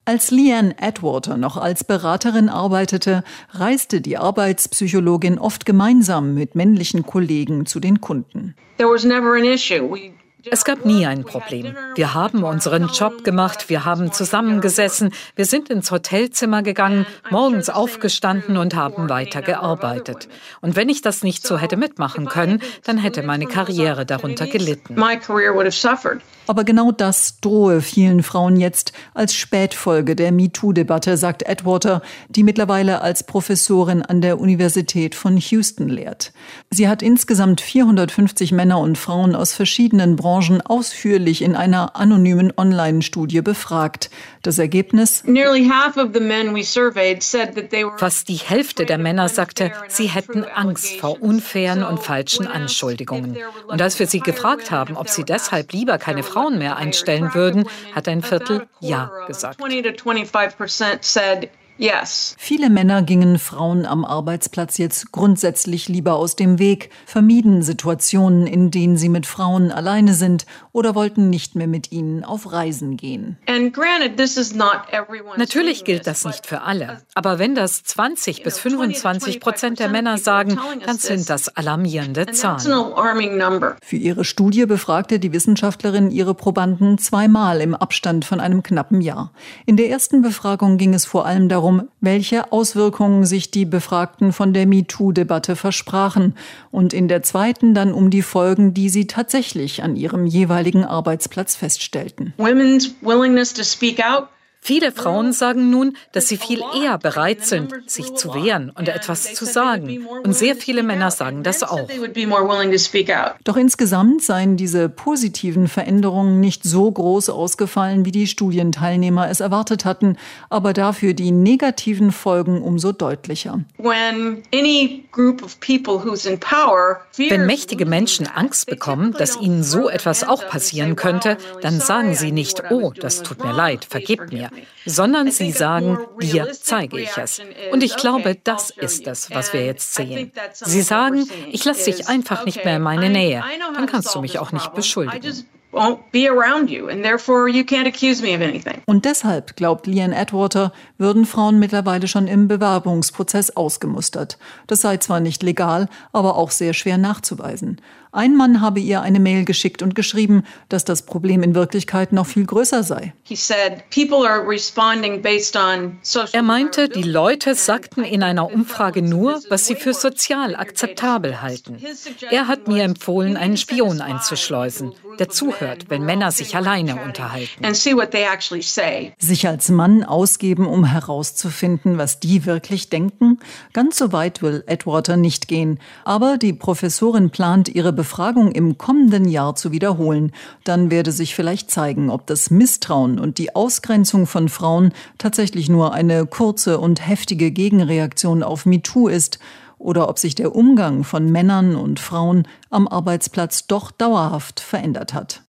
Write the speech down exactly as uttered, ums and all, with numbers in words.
Als Leanne Atwater noch als Beraterin arbeitete, reiste die Arbeitspsychologin oft gemeinsam mit männlichen Kollegen zu den Kunden. There was never an issue. We Es gab nie ein Problem. Wir haben unseren Job gemacht, wir haben zusammengesessen, wir sind ins Hotelzimmer gegangen, morgens aufgestanden und haben weitergearbeitet. Und wenn ich das nicht so hätte mitmachen können, dann hätte meine Karriere darunter gelitten. My career would have suffered. Aber genau das drohe vielen Frauen jetzt als Spätfolge der MeToo-Debatte, sagt Atwater, die mittlerweile als Professorin an der Universität von Houston lehrt. Sie hat insgesamt vierhundertfünfzig Männer und Frauen aus verschiedenen Branchen ausführlich in einer anonymen Online-Studie befragt. Das Ergebnis? Fast die Hälfte der Männer sagte, sie hätten Angst vor unfairen und falschen Anschuldigungen. Und als wir sie gefragt haben, ob sie deshalb lieber keine Frauen mehr einstellen würden, hat ein Viertel Ja gesagt. Yes. Viele Männer gingen Frauen am Arbeitsplatz jetzt grundsätzlich lieber aus dem Weg, vermieden Situationen, in denen sie mit Frauen alleine sind oder wollten nicht mehr mit ihnen auf Reisen gehen. Natürlich gilt das nicht für alle. Aber wenn das zwanzig bis fünfundzwanzig Prozent der Männer sagen, dann sind das alarmierende Zahlen. Für ihre Studie befragte die Wissenschaftlerin ihre Probanden zweimal im Abstand von einem knappen Jahr. In der ersten Befragung ging es vor allem darum, welche Auswirkungen sich die Befragten von der MeToo-Debatte versprachen und in der zweiten dann um die Folgen, die sie tatsächlich an ihrem jeweiligen Arbeitsplatz feststellten. Women's willingness to speak out. Viele Frauen sagen nun, dass sie viel eher bereit sind, sich zu wehren und etwas zu sagen. Und sehr viele Männer sagen das auch. Doch insgesamt seien diese positiven Veränderungen nicht so groß ausgefallen, wie die Studienteilnehmer es erwartet hatten, aber dafür die negativen Folgen umso deutlicher. Wenn mächtige Menschen Angst bekommen, dass ihnen so etwas auch passieren könnte, dann sagen sie nicht, oh, das tut mir leid, vergebt mir. Sondern sie sagen, dir zeige ich es. Und ich glaube, das ist es, was wir jetzt sehen. Sie sagen, ich lasse dich einfach nicht mehr in meine Nähe. Dann kannst du mich auch nicht beschuldigen. Und deshalb, glaubt Leanne Atwater, würden Frauen mittlerweile schon im Bewerbungsprozess ausgemustert. Das sei zwar nicht legal, aber auch sehr schwer nachzuweisen. Ein Mann habe ihr eine Mail geschickt und geschrieben, dass das Problem in Wirklichkeit noch viel größer sei. Er meinte, die Leute sagten in einer Umfrage nur, was sie für sozial akzeptabel halten. Er hat mir empfohlen, einen Spion einzuschleusen, der zuhört, wenn Männer sich alleine unterhalten. Sich als Mann ausgeben, um herauszufinden, was die wirklich denken? Ganz so weit will Atwater nicht gehen. Aber die Professorin plant, ihre Befragung im kommenden Jahr zu wiederholen. Dann werde sich vielleicht zeigen, ob das Misstrauen und die Ausgrenzung von Frauen tatsächlich nur eine kurze und heftige Gegenreaktion auf MeToo ist oder ob sich der Umgang von Männern und Frauen am Arbeitsplatz doch dauerhaft verändert hat.